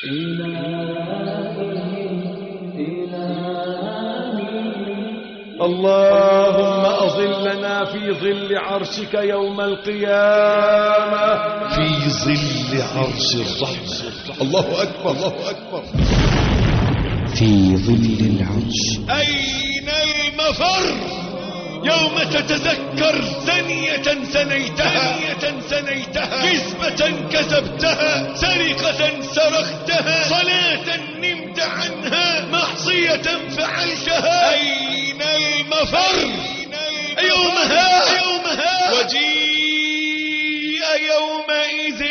اللهم أظلنا في ظل عرشك يوم القيامة، في ظل عرش الرحمة. الله أكبر، الله أكبر. في ظل العرش. أين المفر يوم تتذكر ثانية ثنيتها، كذبة كذبتها، سرقة سرقتها، صلاة نمت عنها، معصية فعلتها. أين المفر يومها وجيء يومئذ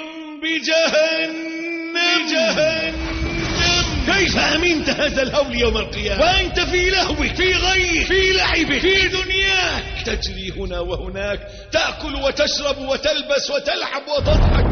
بجهنم. كيف أمنت هذا الهول يوم القيامة وأنت في لهوك، في غيك، في لعبك، في دنياك، تجري هنا وهناك، تأكل وتشرب وتلبس وتلعب وتضحك.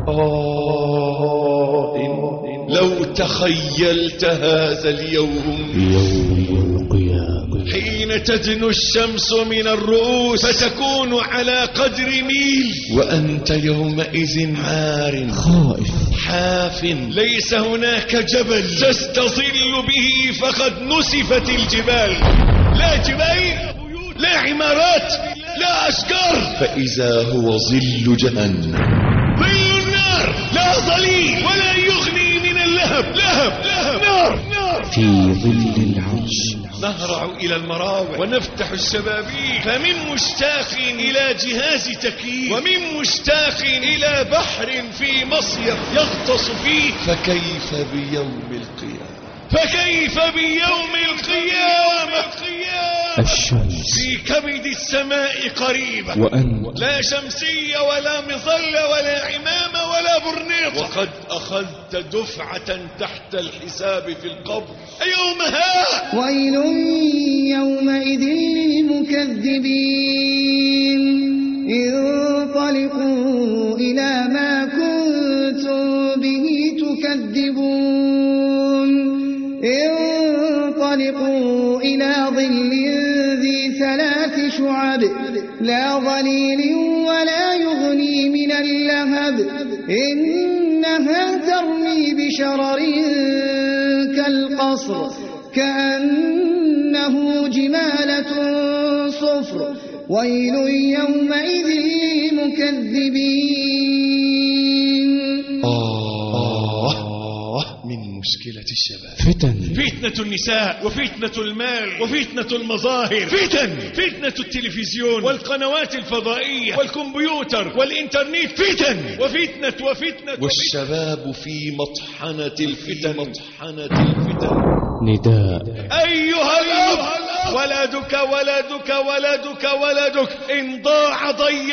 لو تخيلت هذا اليوم، يوم القيامة، حين تدنو الشمس من الرؤوس فتكون على قدر ميل، وأنت يومئذ عار خائف حاف، ليس هناك جبل تستظل به، فقد نسفت الجبال، لا جبال، لا عمارات، لا أشجار، فإذا هو ظل جهنم، ظل النار، لا ظليل ولا يغني من اللهب، لهب نار. في ظل العرش. نهرع إلى المراوح ونفتح الشبابيك، فمن مشتاق إلى جهاز تكييف، ومن مشتاق إلى بحر في مصيف يغطس فيه. فكيف بيوم القيامة، فكيف بيوم القيامة. الشمس في كبد السماء قريبة، وأنت لا شمسية ولا مظلة ولا عمامة ولا برنيطة، وقد أخذت دفعة تحت الحساب في القبر. يومها ويل يومئذ للمكذبين، انطلقوا إلى ما كنتم به تكذبون، انطلقوا إلى ظل ذي 3 شعب، لا ظليل ولا يغني من اللهب، إنها ترمي بشرر كالقصر، كأنه جمالة صفر. ويل يومئذ للمكذبين. من مشكلة الشباب فتنة النساء، وفتنة المال، وفتنة المظاهر، فتنة التلفزيون والقنوات الفضائية والكمبيوتر والإنترنت، وفتنة والشباب في مطحنة الفتن. نداء. أيها الأب، ولدك إن ضاع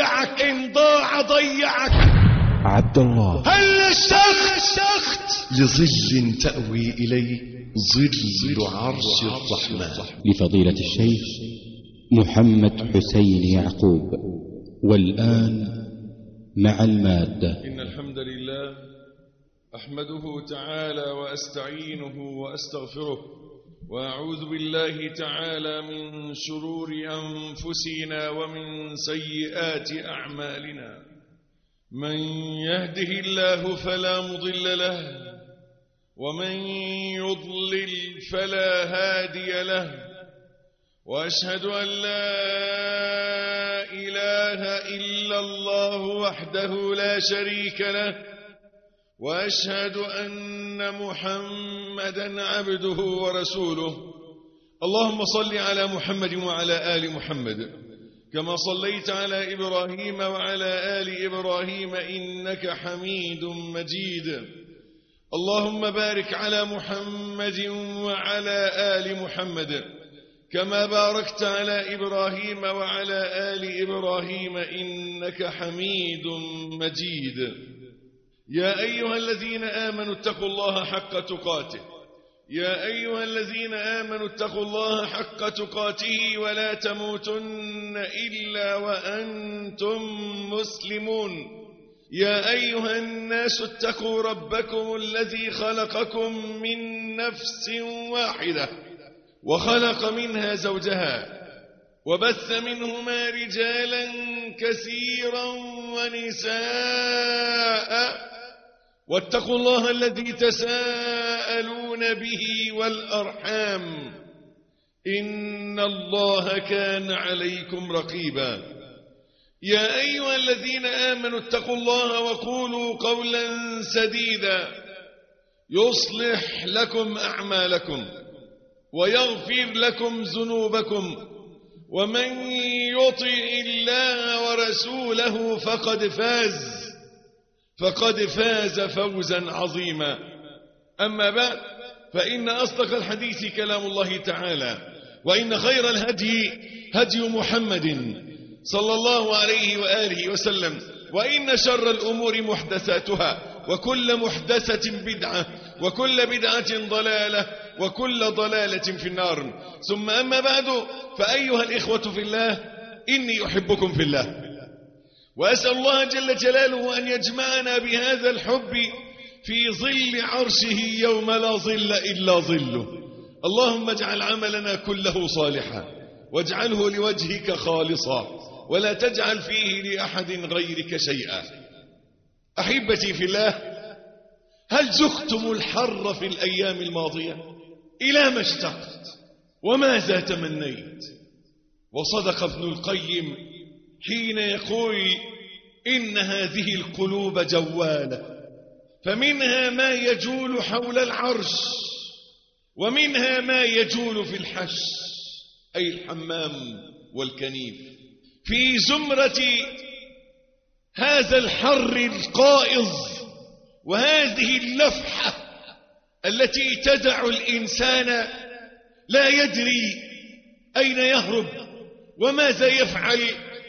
ضيعك. عبد الله. هل اشتقت لظل تأوي إليه، ظل عرش الرحمن. لفضيلة الشيخ محمد حسين يعقوب. والآن مع المادة. إن الحمد لله أحمده تعالى وأستعينه وأستغفره، وأعوذ بالله تعالى من شرور أنفسنا ومن سيئات أعمالنا. من يهده الله فلا مضل له، ومن يضلل فلا هادي له، وأشهد أن لا إله إلا الله وحده لا شريك له، وأشهد أن محمدا عبده ورسوله. اللهم صل على محمد وعلى آل محمد كما صليت على إبراهيم وعلى آل إبراهيم إنك حميد مجيد. اللهم بارك على محمد وعلى آل محمد كما باركت على إبراهيم وعلى آل إبراهيم إنك حميد مجيد. يا أيها الذين آمنوا اتقوا الله حق تقاته، يا أيها الذين آمنوا اتقوا الله حق تقاته ولا تموتن إلا وأنتم مسلمون. يا أيها الناس اتقوا ربكم الذي خلقكم من نفس واحدة وخلق منها زوجها وبث منهما رجالا كثيرا ونساء، واتقوا الله الذي تساءلون به والأرحام إن الله كان عليكم رقيبا يا أيها الذين آمنوا اتقوا الله وقولوا قولا سديدا يصلح لكم أعمالكم ويغفر لكم ذنوبكم ومن يطع الله ورسوله فقد فاز فوزا عظيما أما بعد فإن أصدق الحديث كلام الله تعالى وإن خير الهدي هدي محمد صلى الله عليه وآله وسلم وإن شر الأمور محدثاتها وكل محدثة بدعة وكل بدعة ضلالة وكل ضلالة في النار ثم أما بعد فأيها الإخوة في الله إني أحبكم في الله وأسأل الله جل جلاله أن يجمعنا بهذا الحب في ظل عرشه يوم لا ظل إلا ظله اللهم اجعل عملنا كله صالحا واجعله لوجهك خالصا ولا تجعل فيه لأحد غيرك شيئا أحبتي في الله هل زختم الحر في الأيام الماضية إلى ما اشتقت وماذا تمنيت وصدق ابن القيم حين يقول إن هذه القلوب جوالة فمنها ما يجول حول العرش ومنها ما يجول في الحش أي الحمام والكنيف في زمرة هذا الحر القائض وهذه اللفحة التي تدع الإنسان لا يدري أين يهرب وماذا يفعل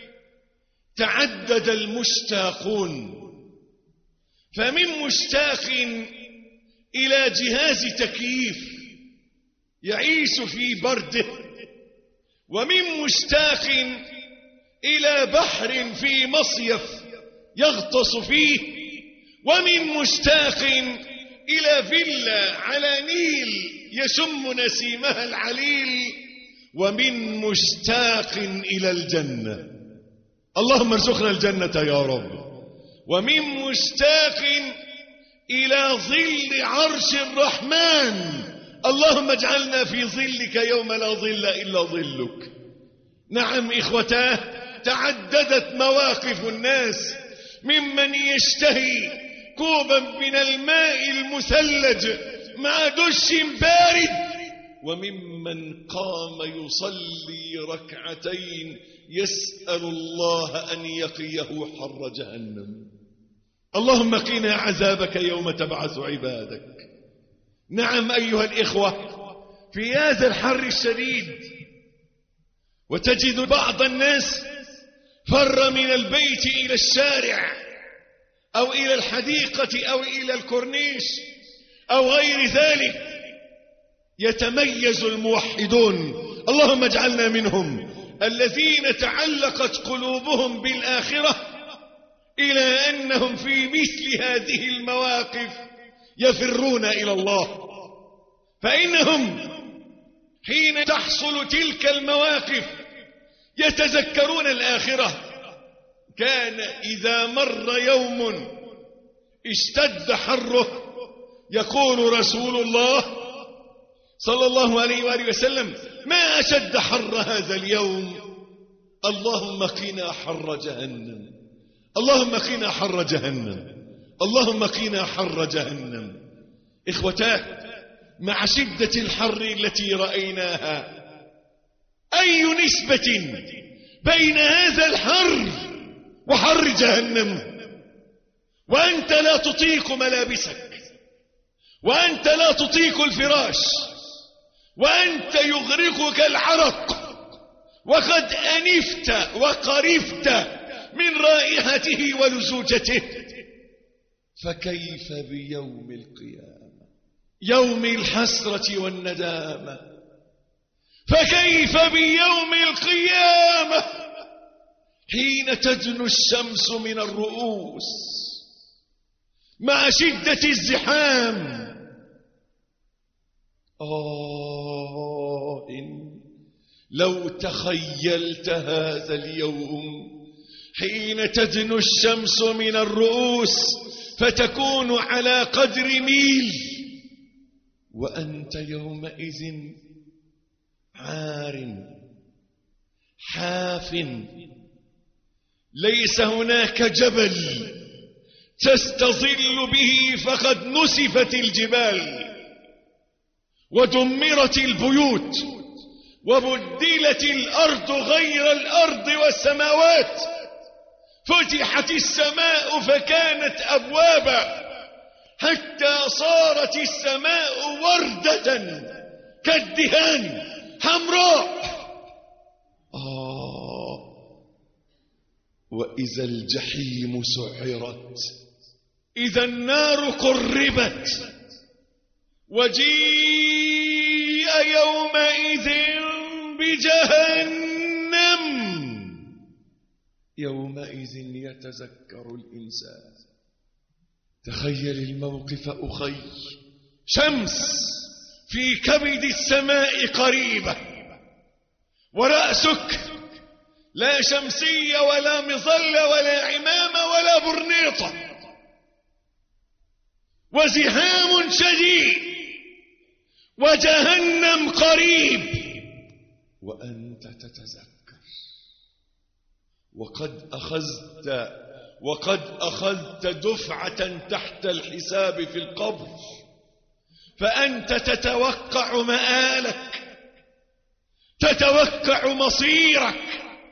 تعدد المشتاقون فمن مشتاق إلى جهاز تكييف يعيش في برده ومن مشتاق إلى بحر في مصيف يغطس فيه ومن مشتاق إلى فيلا على نيل يشم نسيمها العليل ومن مشتاق إلى الجنة اللهم ارزقنا الجنة يا رب ومن مشتاق إلى ظل عرش الرحمن اللهم اجعلنا في ظلك يوم لا ظل إلا ظلك نعم إخوتاه تعددت مواقف الناس ممن يشتهي كوبا من الماء المثلج مع دش بارد وممن قام يصلي ركعتين يسأل الله أن يقيه حر جهنم اللهم قنا عذابك يوم تبعث عبادك نعم أيها الإخوة في هذا الحر الشديد وتجد بعض الناس فر من البيت إلى الشارع أو إلى الحديقة أو إلى الكورنيش أو غير ذلك يتميز الموحدون اللهم اجعلنا منهم الذين تعلقت قلوبهم بالآخرة إلى أنهم في مثل هذه المواقف يفرون إلى الله فإنهم حين تحصل تلك المواقف يتذكرون الآخرة كان إذا مر يوم اشتد حره يقول رسول الله صلى الله عليه وآله وسلم ما أشد حر هذا اليوم اللهم قنا حر جهنم اللهم قنا حر جهنم اللهم قنا حر جهنم إخوتاه مع شدة الحر التي رأيناها أي نسبة بين هذا الحر وحر جهنم وأنت لا تطيق ملابسك وأنت لا تطيق الفراش وأنت يغرقك العرق وقد أنفت وقرفت من رائحته ولزوجته فكيف بيوم القيامة يوم الحسرة والندامة فكيف بيوم القيامة حين تدنو الشمس من الرؤوس مع شدة الزحام لو تخيلت هذا اليوم حين تدنو الشمس من الرؤوس فتكون على قدر ميل، وأنت يومئذ عار حاف، ليس هناك جبل تستظل به، فقد نسفت الجبال ودمرت البيوت وبدلت الأرض غير الأرض والسماوات، فتحت السماء فكانت أبوابا حتى صارت السماء وردة كالدهان حمراء. وإذا الجحيم سعرت، إذا النار قربت، وجيء يومئذ بجهنم، يومئذ يتذكر الإنسان. تخيل الموقف أخي، شمس في كبد السماء قريبة، ورأسك لا شمسية ولا مظلة ولا عمامة ولا برنيطة، وزحام شديد، وجهنم قريب، وأنت تتذكر، وقد أخذت دفعة تحت الحساب في القبر، فأنت تتوقع مآلك، تتوقع مصيرك.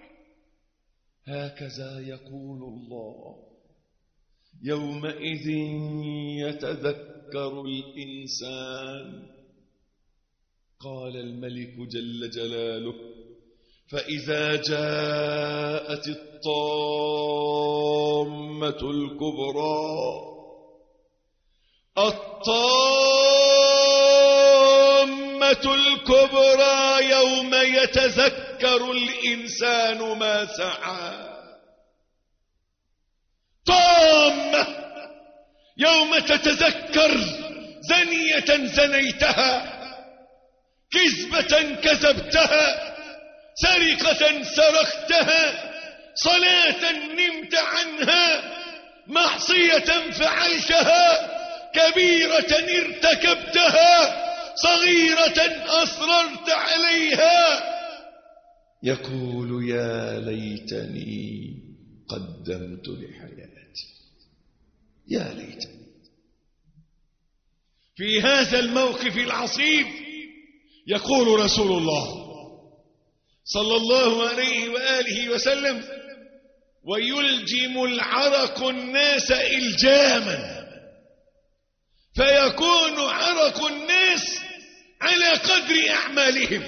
هكذا يقول الله: يومئذ يتذكر الإنسان. قال الملك جل جلاله: فإذا جاءت الطامة الكبرى، الطامة الكبرى يوم يتذكر الإنسان ما سعى. طامة يوم تتذكر زنية زنيتها، كذبة كذبتها، سرقة سرقتها، صلاة نمت عنها، معصية فعلتها، كبيرة ارتكبتها، صغيرة أصررت عليها. يقول: يا ليتني قدمت لحياتي، يا ليتني. في هذا الموقف العصيب يقول رسول الله صلى الله عليه وآله وسلم: ويلجم العرق الناس إلجاما، فيكون عرق الناس على قدر أعمالهم،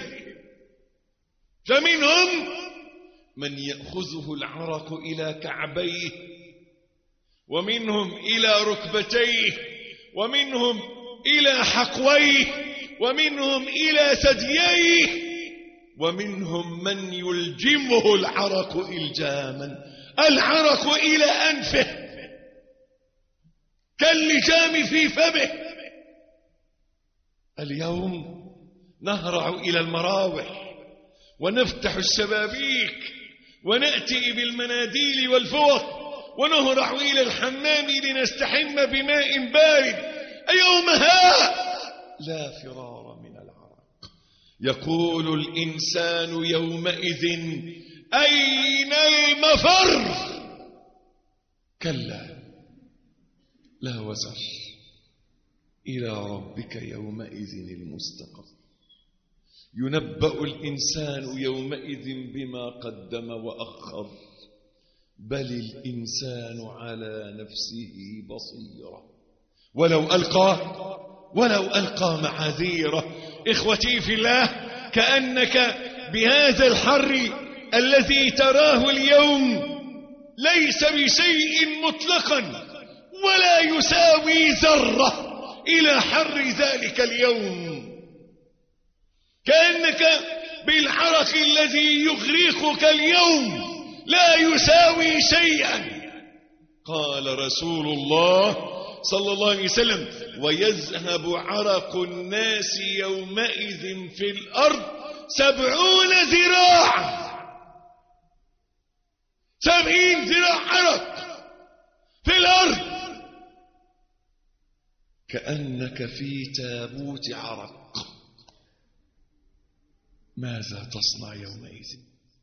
فمنهم من يأخذه العرق إلى كعبيه، ومنهم إلى ركبتيه، ومنهم إلى حقويه، ومنهم إلى ثدييه، ومنهم من يلجمه العرق إلجاما، العرق إلى أنفه كاللجام في فمه. اليوم نهرع إلى المراوح ونفتح الشبابيك ونأتي بالمناديل والفوط ونهرع إلى الحمام لنستحم بماء بارد. يومها لا فرار من العرق. يقول الإنسان يومئذ: أين المفر؟ كلا لا وزر، إلى ربك يومئذ المستقر. ينبأ الإنسان يومئذ بما قدم وأخر، بل الإنسان على نفسه بصيرة ولو ألقى معاذيره. إخوتي في الله، كأنك بهذا الحر الذي تراه اليوم ليس بشيء مطلقا ولا يساوي ذرة إلى حر ذلك اليوم، كأنك بالعرق الذي يغرقك اليوم لا يساوي شيئا. قال رسول الله صلى الله عليه وسلم: ويذهب عرق الناس يومئذ في الأرض 70 ذراعا، 70 ذراع عرق في الأرض كأنك في تابوت عرق. ماذا تصنع يومئذ؟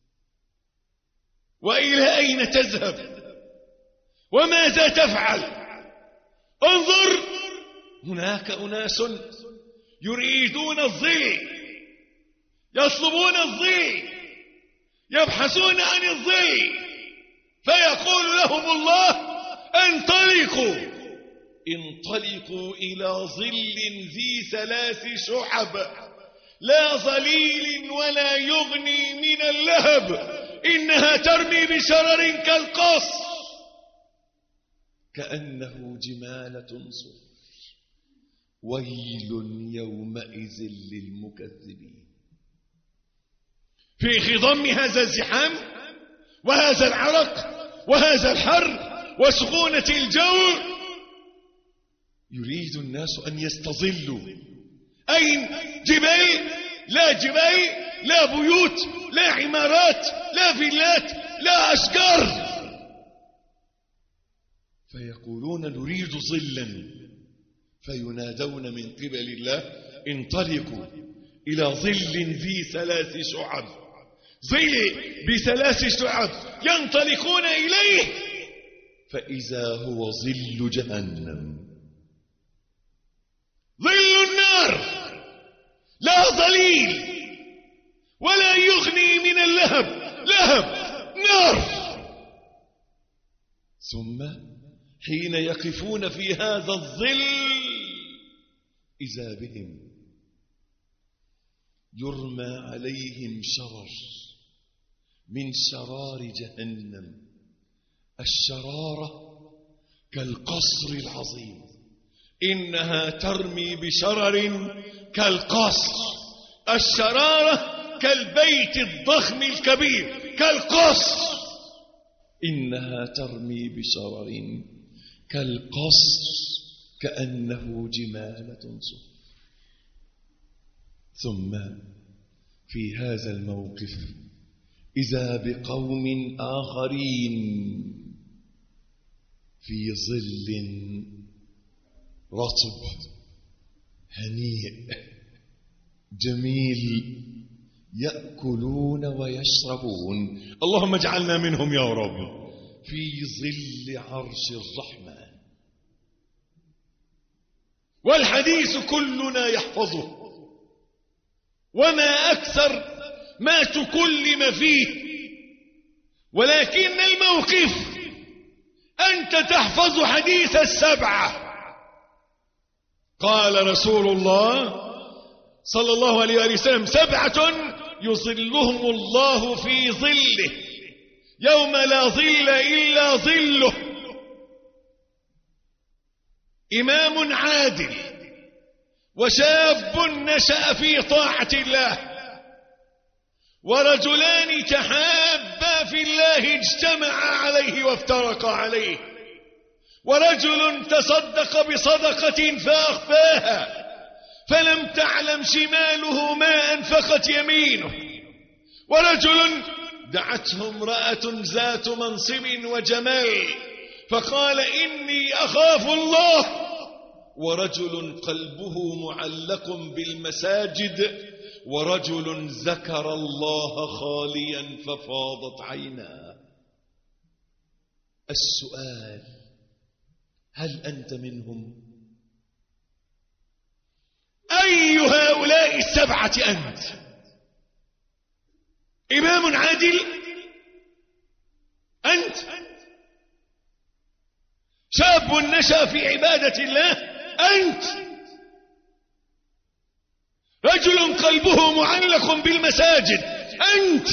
وإلى أين تذهب؟ وماذا تفعل؟ انظر، هناك أناس يريدون الظل، يطلبون الظل، يبحثون عن الظل، فيقول لهم الله: انطلقوا إلى ظل ذي 3 شعب لا ظليل ولا يغني من اللهب، إنها ترمي بشرر كالقصر كأنه جمالة صفر. ويل يومئذ للمكذبين. في خضم هذا الزحام وهذا العرق وهذا الحر وسخونة الجو يريد الناس أن يستظلوا. أين؟ جبال؟ لا جبال، لا بيوت، لا عمارات، لا فيلات، لا أشجار. فيقولون نريد ظلا، فينادون من قبل الله: انطلقوا إلى ظل ذي 3 شعب. ظل ب3 شعب ينطلقون إليه، فإذا هو ظل جهنم، ظل النار، لا ظليل ولا يغني من اللهب، لهب نار. ثم حين يقفون في هذا الظل إذا بهم يرمى عليهم شرر من شرار جهنم. الشرارة كالقصر العظيم، إنها ترمي بشرر كالقصر. الشرارة كالبيت الضخم الكبير، كالقصر، إنها ترمي بشرر كالقصر كأنه جمالة صفر. ثم في هذا الموقف إذا بقوم آخرين في ظل رطب هنيء جميل يأكلون ويشربون، اللهم اجعلنا منهم يا رب، في ظل عرش الرحمن. والحديث كلنا يحفظه، وما أكثر ما تكلم فيه، ولكن الموقف أنت تحفظ حديث 7. قال رسول الله صلى الله عليه وسلم: 7 يظلهم الله في ظله يوم لا ظل إلا ظله: إمام عادل، وشاب نشأ في طاعة الله، ورجلان تحابا في الله اجتمعا عليه وافترقا عليه، ورجل تصدق بصدقة فأخفاها فلم تعلم شماله ما أنفقت يمينه، ورجل دعته امرأة ذات منصب وجمال فقال: إني أخاف الله، ورجل قلبه معلق بالمساجد، ورجل ذكر الله خاليا ففاضت عيناه. السؤال: هل أنت منهم؟ أي هؤلاء 7 أنت؟ إمام عادل أنت؟ شاب نشأ في عبادة الله أنت؟ رجل قلبه معلق بالمساجد أنت؟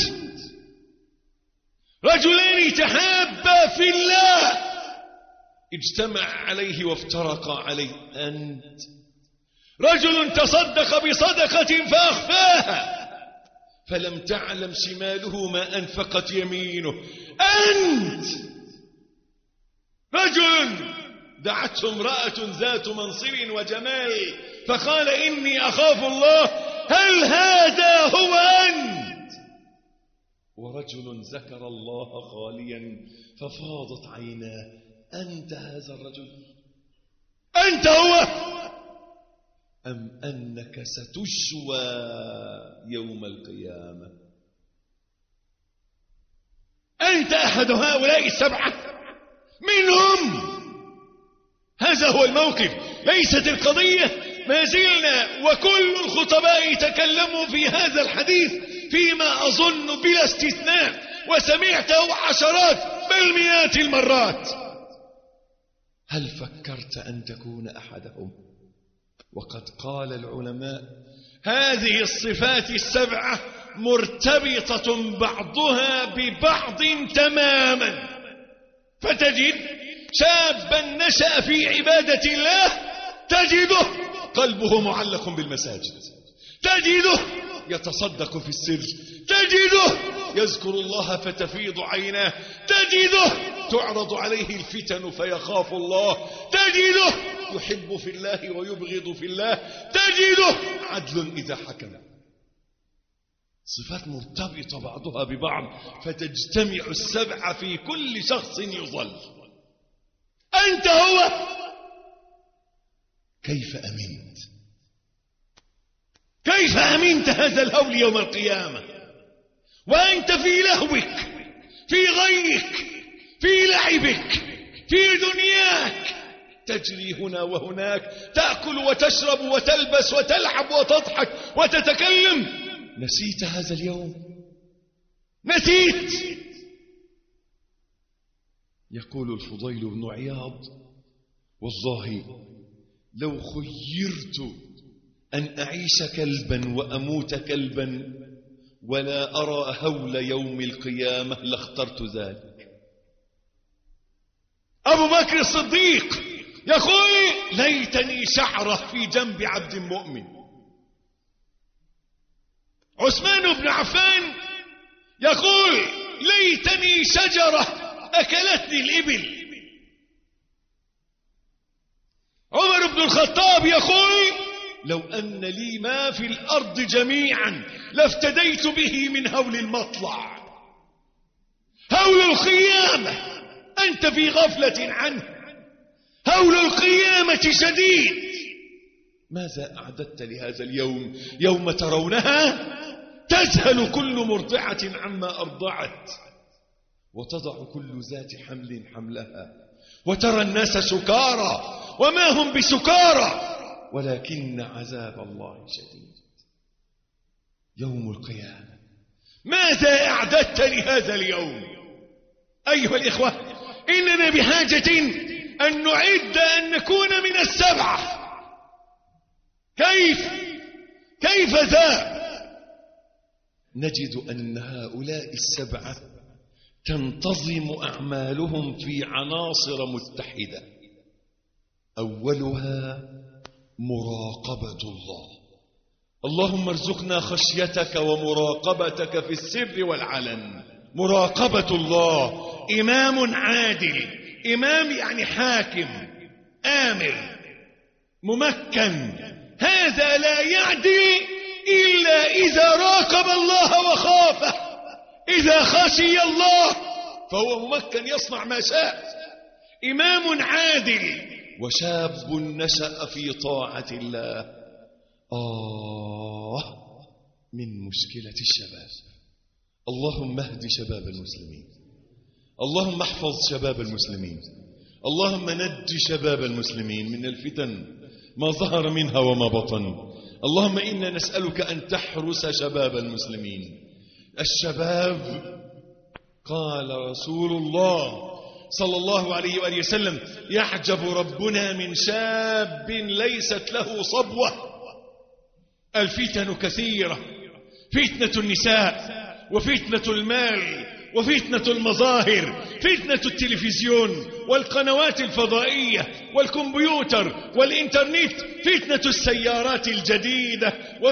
رجلان تحابا في الله اجتمع عليه وافترقا عليه أنت؟ رجل تصدق بصدقة فأخفاها فلم تعلم شماله ما أنفقت يمينه أنت؟ رجل دعته امرأة ذات منصب وجمال فقال: إني أخاف الله، هل هذا هو أنت؟ ورجل ذكر الله خاليا ففاضت عيناه، أنت هذا الرجل؟ أنت هو؟ أم أنك ستشوى يوم القيامة؟ أنت أحد هؤلاء السبعة منهم. هذا هو الموقف. ليست القضية ما زلنا وكل الخطباء تكلموا في هذا الحديث فيما أظن بلا استثناء وسمعته عشرات بل مئات المرات. هل فكرت أن تكون أحدهم؟ وقد قال العلماء هذه الصفات السبعة مرتبطة بعضها ببعض تماما. فتجد شابا نشأ في عبادة الله تجده قلبه معلق بالمساجد، تجده يتصدق في السر، تجده يذكر الله فتفيض عيناه، تجده تعرض عليه الفتن فيخاف الله، تجده يحب في الله ويبغض في الله، تجده عدل إذا حكم. صفات مرتبطة بعضها ببعض فتجتمع السبعة في كل شخص يظل. أنت هو. كيف أمنت؟ كيف أمنت هذا الهول يوم القيامة وأنت في لهوك، في غيك، في لعبك، في دنياك، تجري هنا وهناك، تأكل وتشرب وتلبس وتلعب وتضحك وتتكلم. نسيت هذا اليوم؟ نسيت. يقول الفضيل بن عياض والله لو خيرت أن أعيش كلبا وأموت كلبا ولا أرى هول يوم القيامة لاخترت ذلك. أبو بكر الصديق يقول ليتني شعرة في جنب عبد مؤمن. عثمان بن عفان يقول ليتني شجرة أكلتني الإبل. عمر بن الخطاب يقول لو أن لي ما في الأرض جميعا لافتديت به من هول المطلع. هول القيامة أنت في غفلة عنه. هول القيامة شديد. ماذا أعددت لهذا اليوم؟ يوم ترونها تذهل كل مرضعة عما أرضعت وتضع كل ذات حمل حملها وترى الناس سكارى وما هم بسكارى ولكن عذاب الله شديد. يوم القيامة ماذا أعددت لهذا اليوم؟ أيها الإخوة إننا بحاجة أن نعد أن نكون من السبعة. كيف ذا؟ نجد أن هؤلاء السبعة تنتظم أعمالهم في عناصر متحدة. أولها مراقبة الله. اللهم ارزقنا خشيتك ومراقبتك في السر والعلن. مراقبة الله. إمام عادل. إمام يعني حاكم آمر ممكن. هذا لا يعدل إلا إذا راقب الله وخافه. إذا خشي الله فهو ممكن يصنع ما شاء. إمام عادل. وشاب نشأ في طاعة الله. من مشكلة الشباب. اللهم اهد شباب المسلمين. اللهم احفظ شباب المسلمين. اللهم نج شباب المسلمين من الفتن ما ظهر منها وما بطن. اللهم إنا نسألك أن تحرس شباب المسلمين. الشباب قال رسول الله صلى الله عليه وآله وسلم يعجب ربنا من شاب ليست له صبوة. الفتن كثيرة. فتنة النساء وفتنة المال وفتنة المظاهر، فتنة التلفزيون والقنوات الفضائية والكمبيوتر والإنترنت، فتنة السيارات الجديدة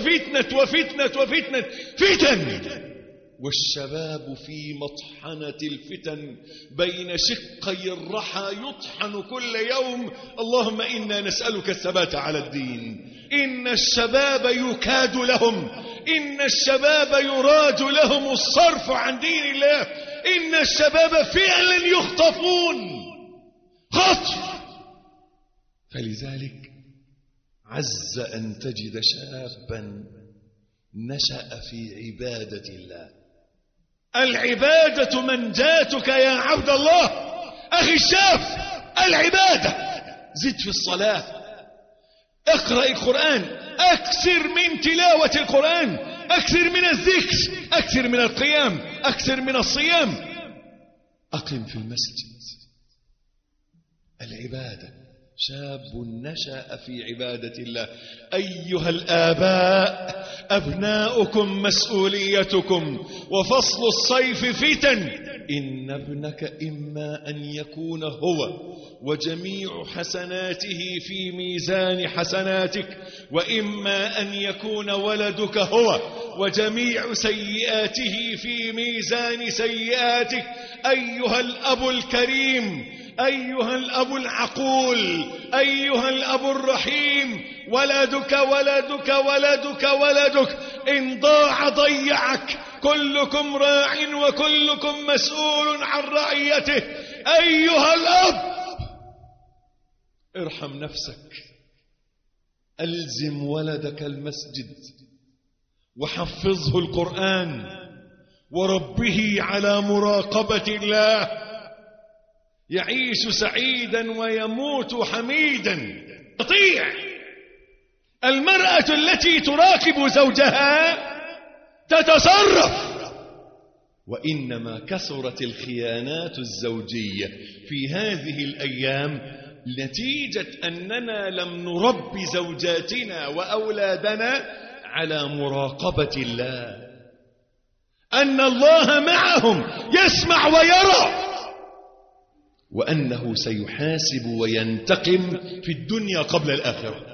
وفتنة فتن. والشباب في مطحنة الفتن بين شقي الرحى يطحن كل يوم. اللهم إنا نسألك الثبات على الدين. إن الشباب يكاد لهم، إن الشباب يراد لهم الصرف عن دين الله. إن الشباب فعلا يخطفون خطف. فلذلك عز أن تجد شابا نشأ في عبادة الله. العبادة منجاتك يا عبد الله. أخي الشاب، العبادة. زد في الصلاة، اقرأ القرآن، أكثر من تلاوة القرآن، أكثر من الذكر، أكثر من القيام، أكثر من الصيام. أقم في المسجد. العبادة. شاب نشأ في عبادة الله. أيها الآباء، أبناؤكم مسؤوليتكم، وفصل الصيف فتن. إن ابنك إما أن يكون هو وجميع حسناته في ميزان حسناتك، وإما أن يكون ولدك هو وجميع سيئاته في ميزان سيئاتك. أيها الأب الكريم، أيها الأب العقول، أيها الأب الرحيم، ولدك ولدك ولدك ولدك إن ضاع ضيعك. كلكم راع وكلكم مسؤول عن رعيته. أيها الأب، ارحم نفسك. ألزم ولدك المسجد وحفظه القرآن وربه على مراقبة الله. يعيش سعيدا ويموت حميدا. تطيع. المرأة التي تراقب زوجها تتصرف. وإنما كثرت الخيانات الزوجية في هذه الأيام نتيجة أننا لم نربي زوجاتنا وأولادنا على مراقبة الله، أن الله معهم يسمع ويرى، وأنه سيحاسب وينتقم في الدنيا قبل الآخرة.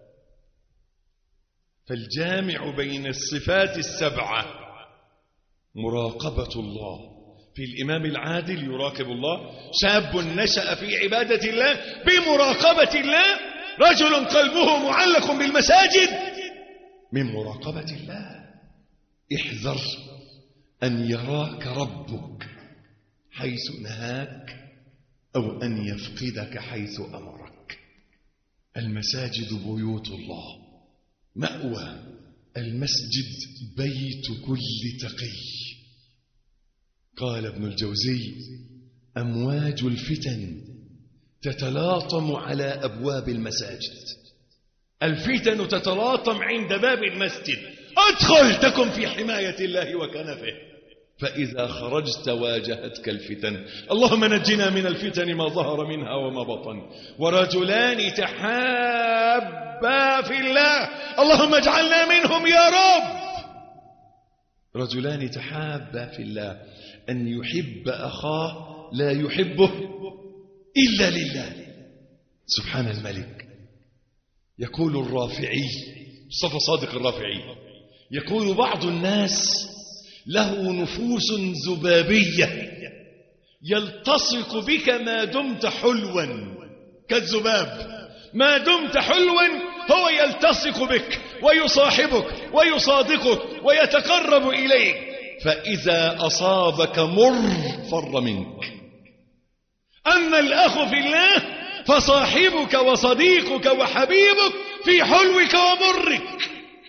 فالجامع بين الصفات السبعة مراقبة الله. في الإمام العادل يراقب الله، شاب نشأ في عبادة الله بمراقبة الله، رجل قلبه معلق بالمساجد من مراقبة الله. احذر أن يراك ربك حيث نهاك أو أن يفقدك حيث أمرك. المساجد بيوت الله، مأوى. المسجد بيت كل تقي. قال ابن الجوزي: أمواج الفتن تتلاطم على أبواب المساجد. الفتن تتلاطم عند باب المسجد. ادخل تكن في حماية الله وكنفه، فإذا خرجت واجهتك الفتن. اللهم نجنا من الفتن ما ظهر منها وما بطن. ورجلان تحابا في الله، اللهم اجعلنا منهم يا رب. رجلان تحابا في الله، أن يحب أخاه لا يحبه إلا لله. سبحان الملك. يقول الرافعي، مصطفى صادق الرافعي، يقول: بعض الناس له نفوس ذبابية يلتصق بك ما دمت حلوا، كالذباب ما دمت حلوا هو يلتصق بك ويصاحبك ويصادقك ويتقرب إليك، فإذا أصابك مر فر منك. أما الأخ في الله فصاحبك وصديقك وحبيبك في حلوك ومرك.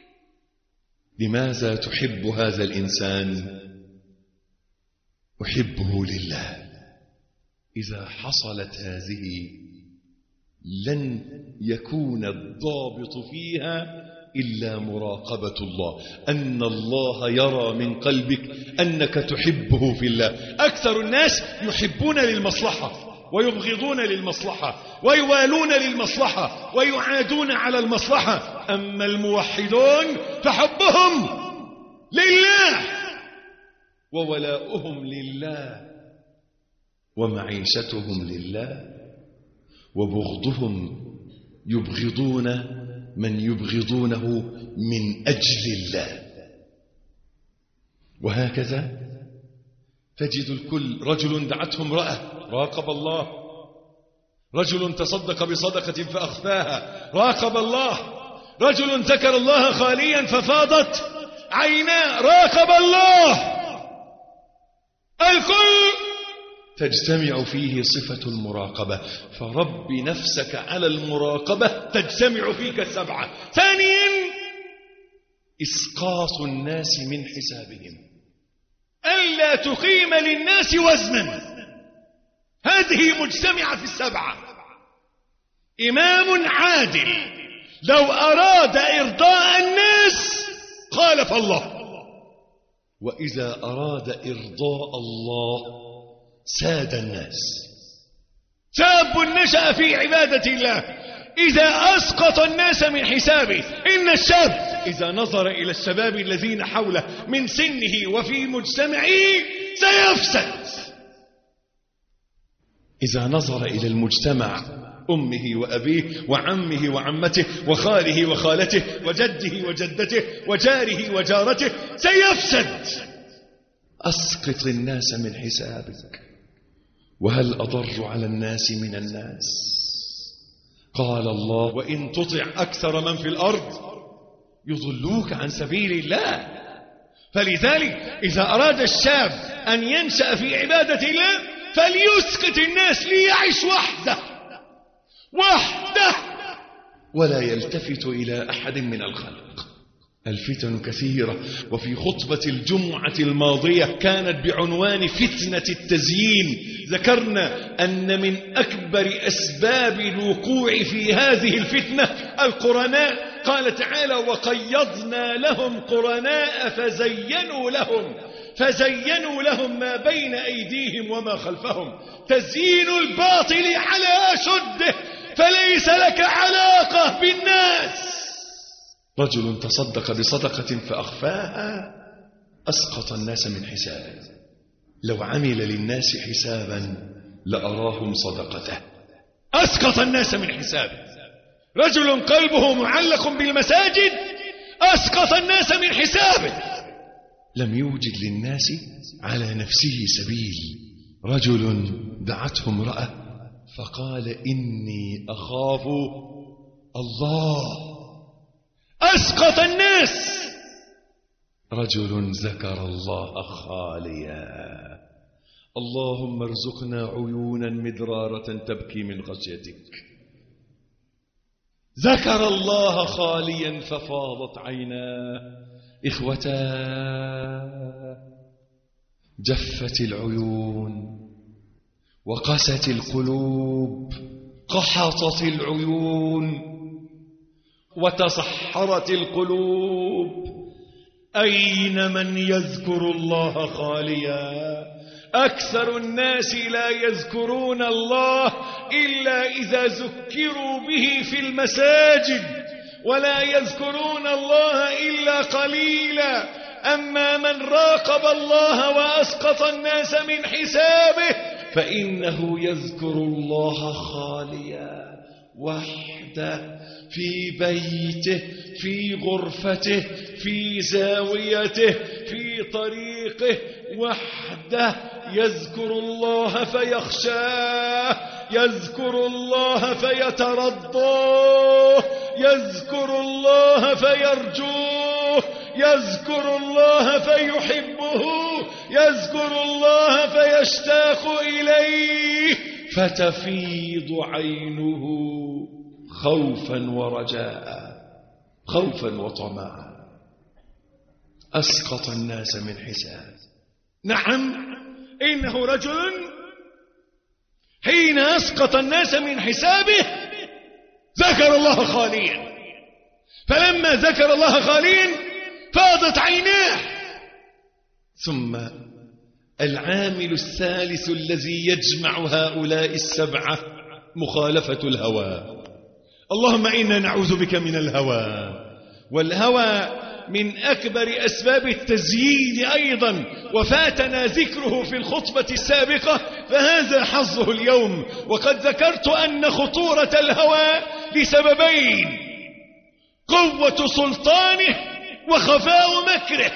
لماذا تحب هذا الإنسان؟ أحبه لله. إذا حصلت هذه لن يكون الضابط فيها إلا مراقبة الله، أن الله يرى من قلبك أنك تحبه في الله. أكثر الناس يحبون للمصلحة ويبغضون للمصلحة ويوالون للمصلحة ويعادون على المصلحة. أما الموحدون فحبهم لله وولاؤهم لله ومعيشتهم لله، وبغضهم يبغضون من يبغضونه من أجل الله. وهكذا تجد الكل. رجل دعته امرأة راقب الله، رجل تصدق بصدقة فأخفاها راقب الله، رجل ذكر الله خاليا ففاضت عيناه راقب الله. الكل تجتمع فيه صفة المراقبة، فرب نفسك على المراقبة تجتمع فيك السبعة. ثانيا إسقاط الناس من حسابهم، ألا تقيم للناس وزنا، هذه مجتمعة في السبعة. إمام عادل لو أراد إرضاء الناس خالف الله، وإذا أراد إرضاء الله ساد الناس. شاب نشأ في عبادة الله إذا أسقط الناس من حسابه، إن الشاب إذا نظر إلى الشباب الذين حوله من سنه وفي مجتمعه سيفسد. إذا نظر إلى المجتمع، أمه وأبيه وعمه وعمته وخاله وخالته وجده وجدته وجاره وجارته سيفسد. أسقط الناس من حسابك. وهل أضر على الناس من الناس؟ قال الله: وإن تطع أكثر من في الأرض يضلوك عن سبيل الله. فلذلك إذا أراد الشاب أن ينشأ في عبادة الله فليسقط الناس، ليعيش وحده ولا يلتفت إلى أحد من الخلق. الفتن كثيرة، وفي خطبة الجمعة الماضية كانت بعنوان فتنة التزيين. ذكرنا أن من أكبر أسباب الوقوع في هذه الفتنة القرناء. قال تعالى: وقيضنا لهم قرناء فزينوا لهم ما بين أيديهم وما خلفهم. تزيين الباطل على أشده، فليس لك علاقة بالناس. رجل تصدق بصدقة فأخفاها أسقط الناس من حسابه. لو عمل للناس حسابا لأراهم صدقته، أسقط الناس من حسابه. رجل قلبه معلق بالمساجد أسقط الناس من حسابه. لم يوجد للناس على نفسه سبيل. رجل دعته امرأة فقال: إني أخاف الله، أسقط الناس. رجل ذكر الله خاليا: اللهم ارزقنا عيونا مدرارة تبكي من خشيتك. ذكر الله خاليا ففاضت عيناه. إخوتا، جفت العيون وقست القلوب، قحطت العيون وتصحرت القلوب. أين من يذكر الله خاليا؟ أكثر الناس لا يذكرون الله إلا إذا ذكروا به في المساجد، ولا يذكرون الله إلا قليلا. أما من راقب الله وأسقط الناس من حسابه فإنه يذكر الله خاليا وحده، في بيته، في غرفته، في زاويته، في طريقه، وحده. يذكر الله فيخشاه، يذكر الله فيترضاه، يذكر الله فيرجوه، يذكر الله فيحبه، يذكر الله فيشتاق إليه، فتفيض عينه خوفا ورجاء، خوفا وطمعا. أسقط الناس من حساب. نعم، إنه رجل حين أسقط الناس من حسابه ذكر الله خاليا، فلما ذكر الله خاليا فاضت عيناه. ثم العامل الثالث الذي يجمع هؤلاء السبعة مخالفة الهوى. اللهم إنا نعوذ بك من الهوى. والهوى من أكبر أسباب التزيين أيضا، وفاتنا ذكره في الخطبة السابقة، فهذا حظه اليوم. وقد ذكرت أن خطورة الهوى لسببين: قوة سلطانه وخفاء مكره.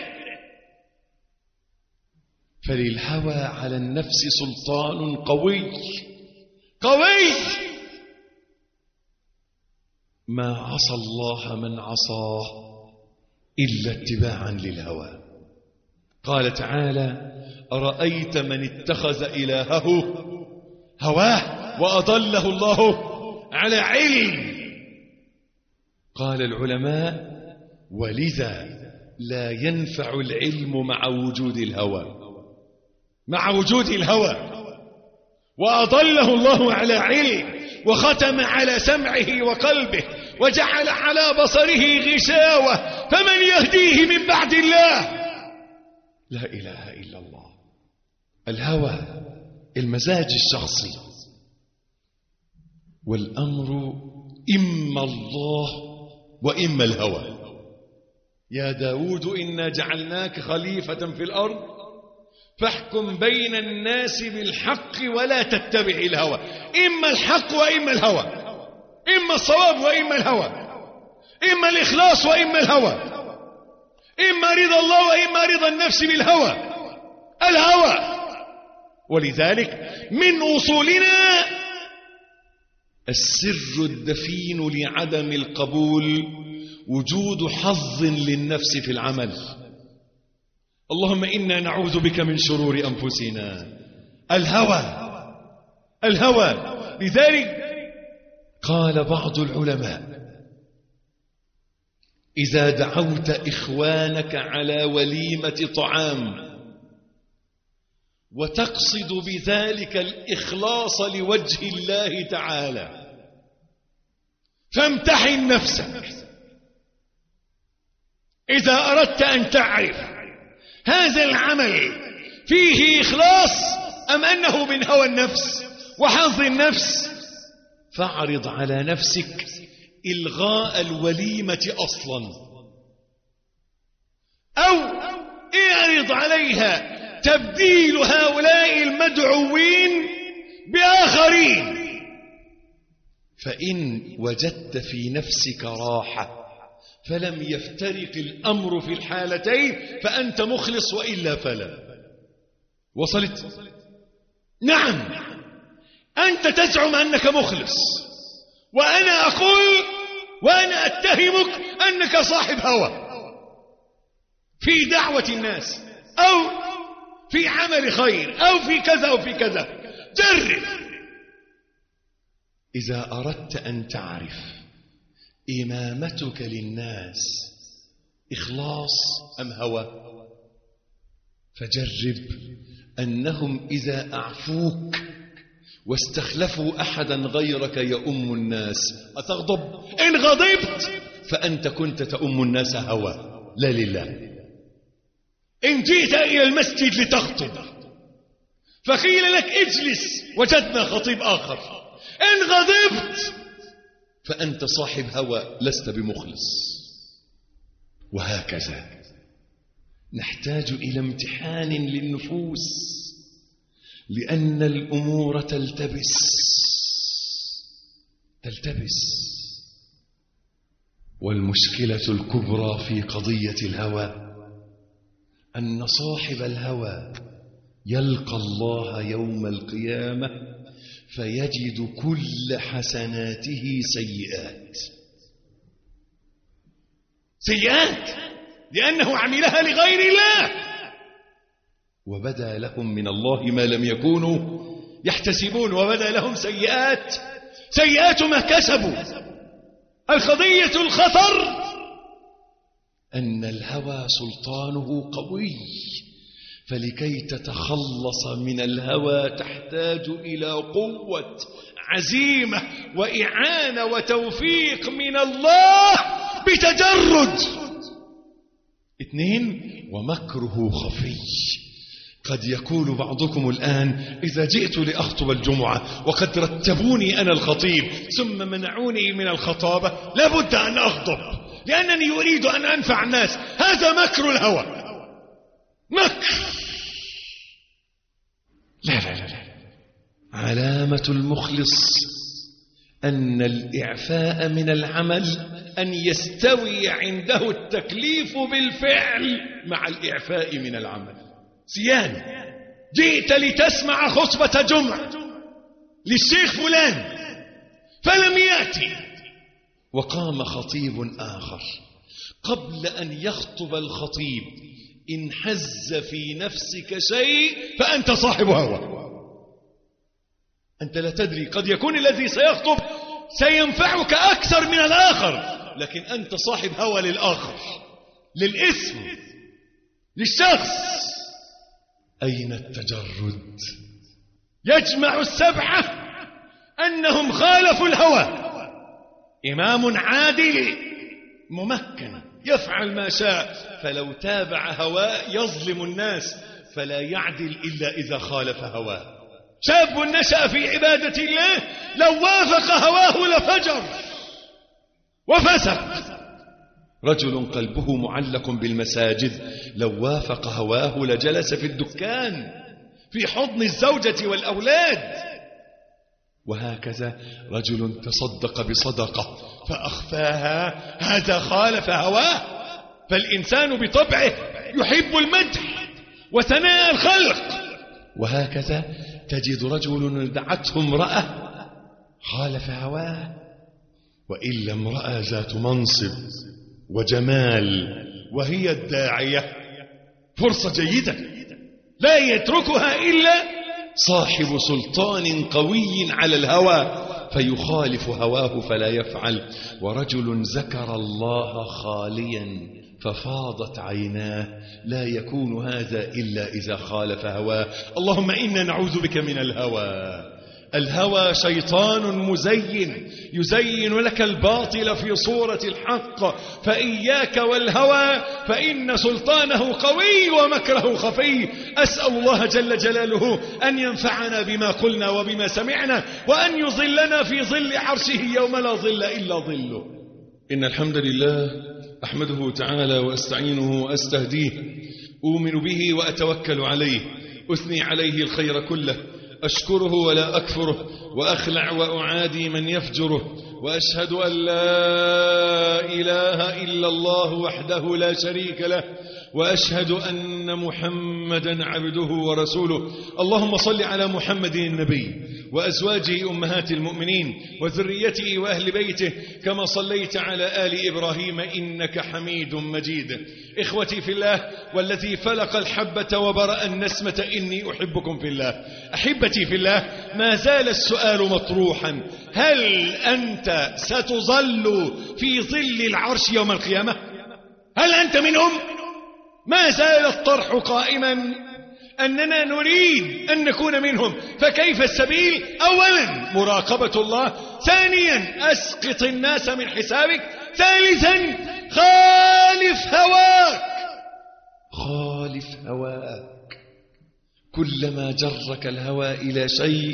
فللهوى على النفس سلطان قوي قوي. ما عصى الله من عصاه إلا اتباعا للهوى. قال تعالى: أرأيت من اتخذ إلهه هواه وأضله الله على علم. قال العلماء: ولذا لا ينفع العلم مع وجود الهوى، مع وجود الهوى. وأضله الله على علم، وختم على سمعه وقلبه، وجعل على بصره غشاوة، فمن يهديه من بعد الله؟ لا إله إلا الله. الهوى المزاج الشخصي، والأمر إما الله وإما الهوى. يا داود إنا جعلناك خليفة في الأرض فاحكم بين الناس بالحق ولا تتبع الهوى. إما الحق وإما الهوى، إما الصواب وإما الهوى، إما الإخلاص وإما الهوى، إما رضا الله وإما رضا النفس بالهوى. الهوى. ولذلك من أصولنا السر الدفين لعدم القبول وجود حظ للنفس في العمل. اللهم إنا نعوذ بك من شرور أنفسنا. الهوى. الهوى. لذلك قال بعض العلماء: إذا دعوت إخوانك على وليمة طعام وتقصد بذلك الإخلاص لوجه الله تعالى، فامتحن نفسك. إذا أردت أن تعرف هذا العمل فيه إخلاص أم أنه من هوى النفس وحظ النفس، فاعرض على نفسك إلغاء الوليمة أصلا، أو اعرض عليها تبديل هؤلاء المدعوين بآخرين. فإن وجدت في نفسك راحة فلم يفترق الأمر في الحالتين فأنت مخلص، وإلا فلا. وصلت؟ نعم، أنت تزعم أنك مخلص، وأنا أقول وأنا أتهمك أنك صاحب هوى في دعوة الناس أو في عمل خير أو في كذا أو في كذا. جرب. إذا أردت أن تعرف إمامتك للناس إخلاص أم هوى، فجرب أنهم إذا أعفوك واستخلفوا أحدا غيرك يؤم الناس أتغضب؟ إن غضبت فأنت كنت تؤم الناس هوى لا لله. إن جئت إلى المسجد لتخطب فقيل لك اجلس، وجدنا خطيب آخر، إن غضبت فأنت صاحب هوى لست بمخلص. وهكذا نحتاج إلى امتحان للنفوس، لأن الأمور تلتبس. والمشكلة الكبرى في قضية الهوى أن صاحب الهوى يلقى الله يوم القيامة فيجد كل حسناته سيئات لأنه عملها لغير الله، وبدا لهم من الله ما لم يكونوا يحتسبون، وبدا لهم سيئات ما كسبوا. القضية الخطر أن الهوى سلطانه قوي، فلكي تتخلص من الهوى تحتاج إلى قوة عزيمة وإعانة وتوفيق من الله بتجرد. 2 ومكره خفي. قد يقول بعضكم الآن إذا جئت لأخطب الجمعة وقد رتبوني أنا الخطيب ثم منعوني من الخطابة لابد أن أغضب لأنني أريد أن أنفع الناس. هذا مكر الهوى. مكر. لا. علامة المخلص أن الإعفاء من العمل أن يستوي عنده التكليف بالفعل مع الإعفاء من العمل. سيان، جئت لتسمع خطبة جمعة للشيخ فلان فلم يأتي، وقام خطيب آخر. قبل أن يخطب الخطيب إن حز في نفسك شيء فأنت صاحب هوى. أنت لا تدري، قد يكون الذي سيخطب سينفعك أكثر من الآخر، لكن أنت صاحب هوى للآخر، للاسم، للشخص. أين التجرد؟ يجمع السبعة أنهم خالفوا الهوى. إمام عادل ممكن يفعل ما شاء، فلو تابع هواه يظلم الناس، فلا يعدل إلا إذا خالف هواه. شاب نشأ في عبادة الله لو وافق هواه لفجر وفسق. رجل قلبه معلق بالمساجد لو وافق هواه لجلس في الدكان في حضن الزوجة والأولاد. وهكذا رجل تصدق بصدقة فأخفاها، هذا خالف هواه. فالإنسان بطبعه يحب المدح وثناء الخلق. وهكذا تجد رجل دعته امرأة خالف هواه، وإلا امرأة ذات منصب وجمال وهي الداعية، فرصة جيدة لا يتركها إلا صاحب سلطان قوي على الهوى فيخالف هواه فلا يفعل. ورجل ذكر الله خاليا ففاضت عيناه، لا يكون هذا إلا إذا خالف هواه. اللهم إنا نعوذ بك من الهوى. الهوى شيطان مزين يزين لك الباطل في صورة الحق، فإياك والهوى فإن سلطانه قوي ومكره خفي. أسأل الله جل جلاله أن ينفعنا بما قلنا وبما سمعنا، وأن يظلنا في ظل عرشه يوم لا ظل إلا ظله. إن الحمد لله أحمده تعالى وأستعينه وأستهديه، أؤمن به وأتوكل عليه، أثني عليه الخير كله، أشكره ولا أكفره، وأخلع وأعادي من يفجره، وأشهد أن لا إله إلا الله وحده لا شريك له، وأشهد أن محمدا عبده ورسوله. اللهم صل على محمد النبي وأزواجه أمهات المؤمنين وذريته وأهل بيته كما صليت على آل إبراهيم إنك حميد مجيد. إخوتي في الله والذي فلق الحبة وبرأ النسمة إني أحبكم في الله. أحبتي في الله، ما زال السؤال مطروحا: هل أنت ستظل في ظل العرش يوم القيامة؟ هل أنت منهم؟ ما زال الطرح قائما أننا نريد أن نكون منهم. فكيف السبيل؟ أولا مراقبة الله، ثانيا أسقط الناس من حسابك، ثالثا خالف هواك. خالف هواك، كلما جرك الهوى إلى شيء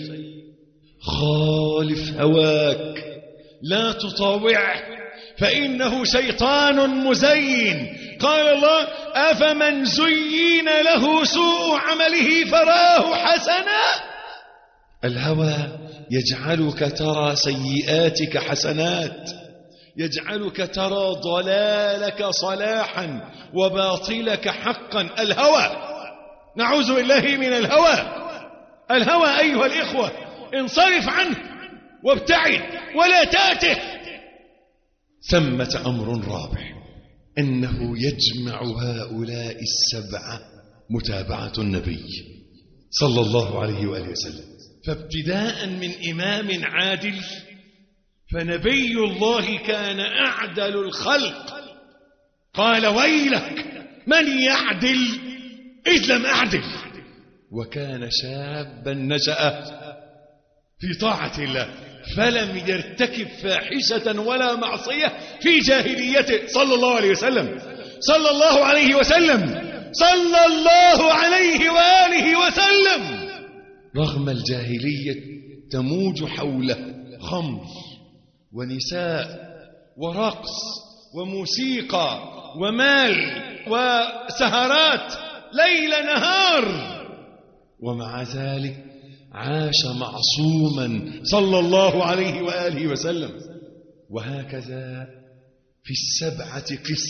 خالف هواك، لا تطاوعه فإنه شيطان مزين. قال الله: أفمن زين له سوء عمله فراه حسنا. الهوى يجعلك ترى سيئاتك حسنات، يجعلك ترى ضلالك صلاحا وباطلك حقا. الهوى، نعوذ بالله من الهوى. الهوى أيها الإخوة انصرف عنه وابتعد ولا تاته. ثمة أمر رابع، أنه يجمع هؤلاء السبعة متابعة النبي صلى الله عليه وآله وسلم. فابتداء من إمام عادل، فنبي الله كان أعدل الخلق. قال: ويلك من يعدل إذ لم أعدل. وكان شابا نشأ في طاعة الله فلم يرتكب فاحشة ولا معصية في جاهليته صلى الله عليه وسلم، صلى الله عليه وسلم، صلى الله عليه وآله وسلم. رغم الجاهلية تموج حوله خمر ونساء ورقص وموسيقى ومال وسهرات ليل نهار، ومع ذلك عاش معصوما صلى الله عليه وآله وسلم. وهكذا في السبعة قس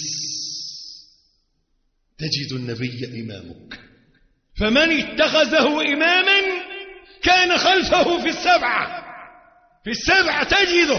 تجد النبي إمامك، فمن اتخذه إماما كان خلفه في السبعة. في السبعة تجده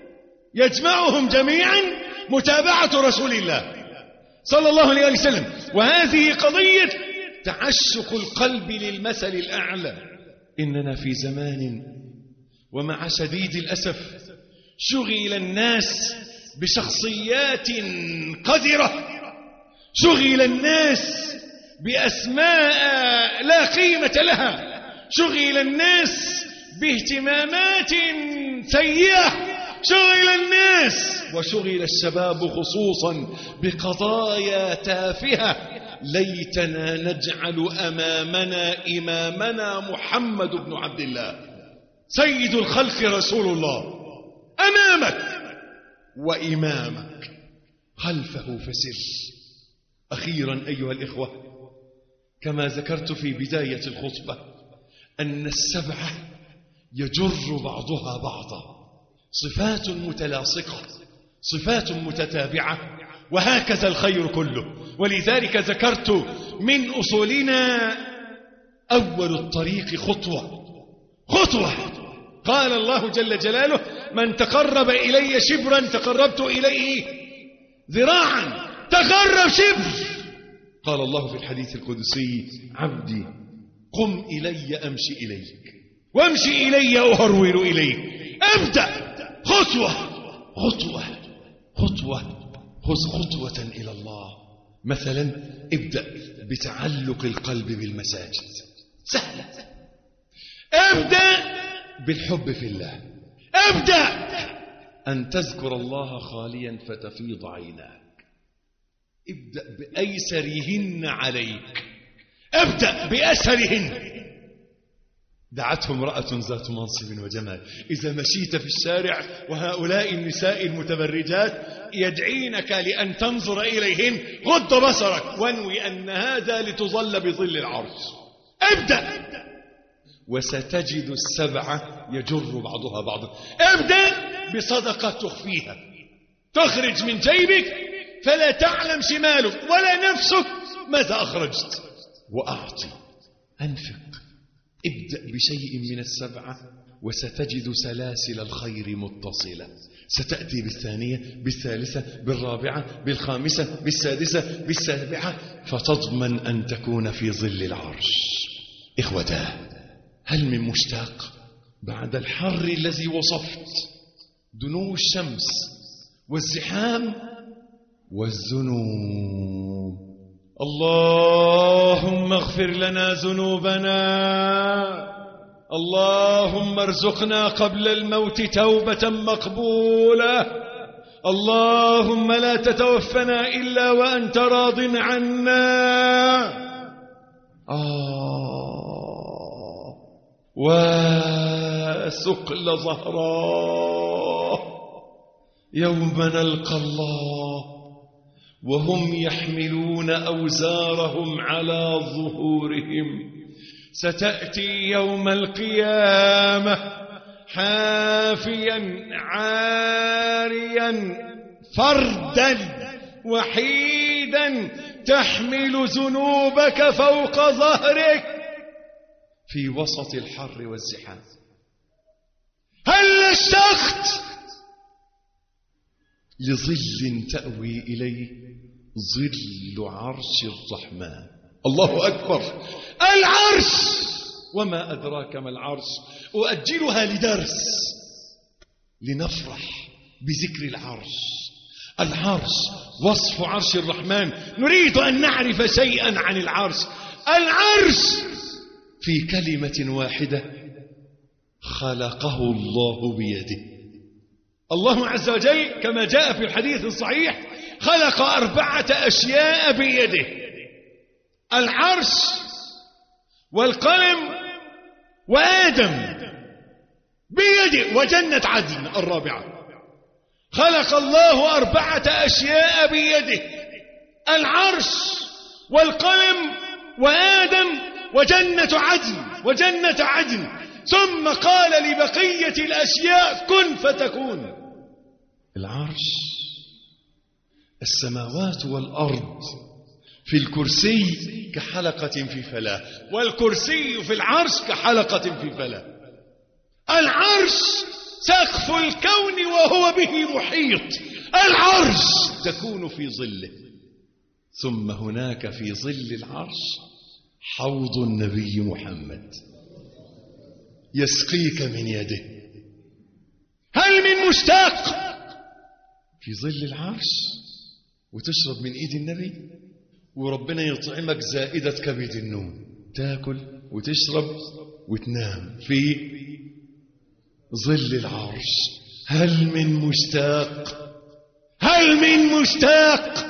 يجمعهم جميعا متابعة رسول الله صلى الله عليه وسلم. وهذه قضية تعشق القلب للمثل الأعلى. إننا في زمان ومع شديد الأسف شغل الناس بشخصيات قذرة، شغل الناس بأسماء لا قيمة لها، شغل الناس باهتمامات سيئة، شغل الناس وشغل الشباب خصوصا بقضايا تافهة. ليتنا نجعل أمامنا إمامنا محمد بن عبد الله سيد الخلق رسول الله أمامك وإمامك خلفه فسر. أخيرا أيها الإخوة، كما ذكرت في بداية الخطبة أن السبعة يجر بعضها بعضا، صفات متلاصقة، صفات متتابعة، وهكذا الخير كله. ولذلك ذكرت من أصولنا أول الطريق خطوة خطوة. قال الله جل جلاله: من تقرب إلي شبرا تقربت إليه ذراعا. تقرب شبر. قال الله في الحديث القدسي: عبدي قم إلي أمشي إليك وامشي إلي أهرول إليك. أبدأ خطوة خطوة خطوة، خذ خطوة إلى الله. مثلا ابدأ بتعلق القلب بالمساجد، سهلة. ابدأ بالحب في الله، ابدأ أن تذكر الله خاليا فتفيض عيناك، ابدأ بأيسرهن عليك، ابدأ بأسهلهن. دعته امرأة ذات منصب وجمال: إذا مشيت في الشارع وهؤلاء النساء المتبرجات يدعينك لأن تنظر إليهن غض بصرك وانوي أن هذا لتظل بظل العرش. ابدأ وستجد السبعة يجر بعضها بعضا. ابدأ بصدقة تخفيها، تخرج من جيبك فلا تعلم شمالك ولا نفسك ماذا أخرجت، وأعطي، أنفق. ابدأ بشيء من السبعة وستجد سلاسل الخير متصلة، ستأتي بالثانية، بالثالثة، بالرابعة، بالخامسة، بالسادسة، بالسابعة، فتضمن أن تكون في ظل العرش. إخوتاه، هل من مشتاق بعد الحر الذي وصفت، دنو الشمس والزحام والذنوب؟ اللهم اغفر لنا ذنوبنا، اللهم ارزقنا قبل الموت توبة مقبولة، اللهم لا تتوفنا إلا وأنت راض عنا. وثقل ظهراه يوم نلقى الله وهم يحملون أوزارهم على ظهورهم. ستأتي يوم القيامة حافيا عاريا فردا وحيدا تحمل ذنوبك فوق ظهرك في وسط الحر والزحام. هل اشتقت لظل تأوي إليه ظل عرش الرحمن؟ الله أكبر. العرش، وما أدراك ما العرش. أؤجلها لدرس لنفرح بذكر العرش. العرش وصف عرش الرحمن، نريد أن نعرف شيئا عن العرش. العرش في كلمة واحدة خلقه الله بيده. الله عز وجل كما جاء في الحديث الصحيح خلق 4 أشياء بيده: العرش والقلم وآدم بيده، وجنة عدن 4. خلق الله 4 أشياء بيده: العرش والقلم وآدم وجنة عدن، ثم قال لبقية الأشياء كن فتكون. العرش، السماوات والأرض في الكرسي كحلقة في فلاة، والكرسي في العرش كحلقة في فلاة. العرش سقف الكون وهو به محيط، العرش تكون في ظله. ثم هناك في ظل العرش حوض النبي محمد يسقيك من يده. هل من مشتاق في ظل العرش وتشرب من ايد النبي وربنا يطعمك زائدة كبد النوم، تاكل وتشرب وتنام في ظل العرش؟ هل من مشتاق؟ هل من مشتاق؟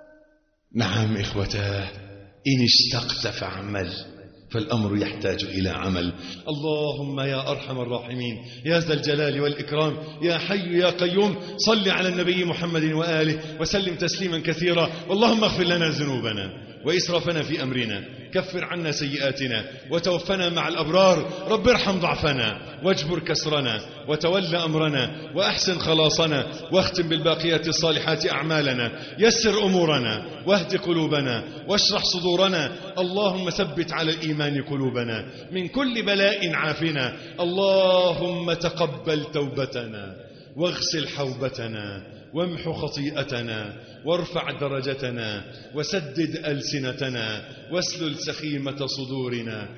نعم إخوتاه، إن اشتقت فاعمل، فالأمر يحتاج إلى عمل. اللهم يا أرحم الراحمين يا ذا الجلال والإكرام يا حي يا قيوم، صل على النبي محمد وآله وسلم تسليما كثيرا. اللهم اغفر لنا ذنوبنا وإسرافنا في أمرنا، كفر عنا سيئاتنا وتوفنا مع الأبرار. رب ارحم ضعفنا واجبر كسرنا وتول أمرنا وأحسن خلاصنا، واختم بالباقيات الصالحات أعمالنا، يسر أمورنا واهد قلوبنا واشرح صدورنا. اللهم ثبت على الإيمان قلوبنا، من كل بلاء عافنا. اللهم تقبل توبتنا واغسل حوبتنا وامح خطيئتنا وارفع درجتنا وسدد ألسنتنا واسلل سخيمة صدورنا.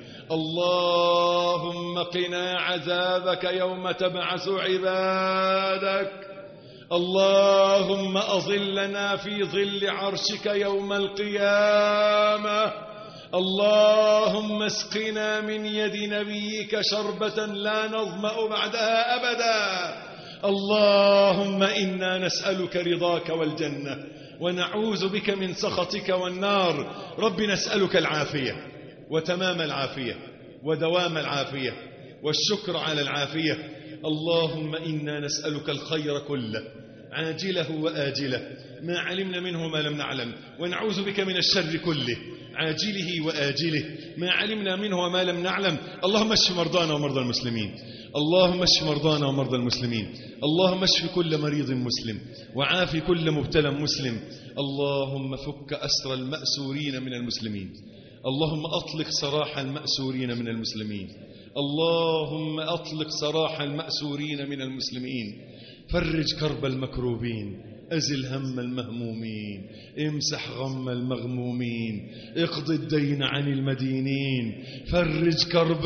اللهم قنا عذابك يوم تبعث عبادك. اللهم أظلنا في ظل عرشك يوم القيامة. اللهم اسقنا من يد نبيك شربة لا نظمأ بعدها أبدا. اللهم إنا نسألك رضاك والجنة ونعوذ بك من سخطك والنار. رب نسألك العافية وتمام العافية ودوام العافية والشكر على العافية. اللهم إنا نسألك الخير كله عاجله وآجله ما علمنا منه ما لم نعلم، ونعوذ بك من الشر كله عاجله وآجله ما علمنا منه وما لم نعلم. اللهم اشف مرضانا ومرضى المسلمين، اللهم اشف مرضانا ومرضى المسلمين، اللهم اشف كل مريض مسلم وعافي كل مبتلى مسلم. اللهم فك أسر المأسورين من المسلمين، اللهم أطلق سراح المأسورين من المسلمين، اللهم أطلق سراح المأسورين من المسلمين. فرج كرب المكروبين، أزل هم المهمومين، امسح غم المغمومين، اقض الدين عن المدينين، فرج كرب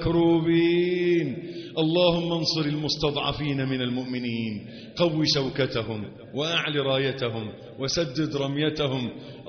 المكروبين. اللهم انصر المستضعفين من المؤمنين، قوي شوكتهم وأعل رايتهم وسدد رميتهم.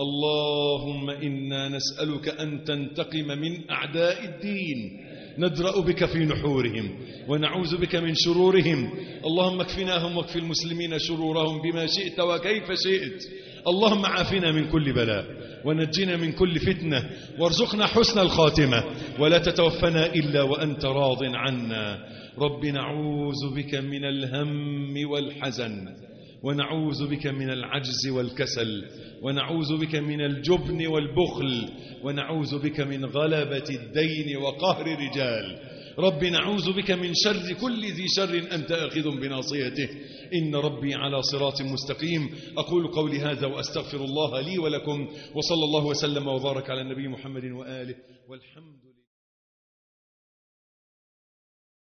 اللهم إنا نسألك أن تنتقم من أعداء الدين، ندرأ بك في نحورهم ونعوذ بك من شرورهم. اللهم اكفناهم واكف المسلمين شرورهم بما شئت وكيف شئت. اللهم عافنا من كل بلاء ونجنا من كل فتنة وارزقنا حسن الخاتمة، ولا تتوفنا إلا وأنت راض عنا. رب نعوذ بك من الهم والحزن، ونعوذ بك من العجز والكسل، ونعوذ بك من الجبن والبخل، ونعوذ بك من غلبة الدين وقهر الرجال. رب نعوذ بك من شر كل ذي شر أنت آخذ بناصيته. إن ربي على صراط مستقيم. أقول قولي هذا وأستغفر الله لي ولكم، وصلى الله وسلم وبارك على النبي محمد وآله، والحمد لله.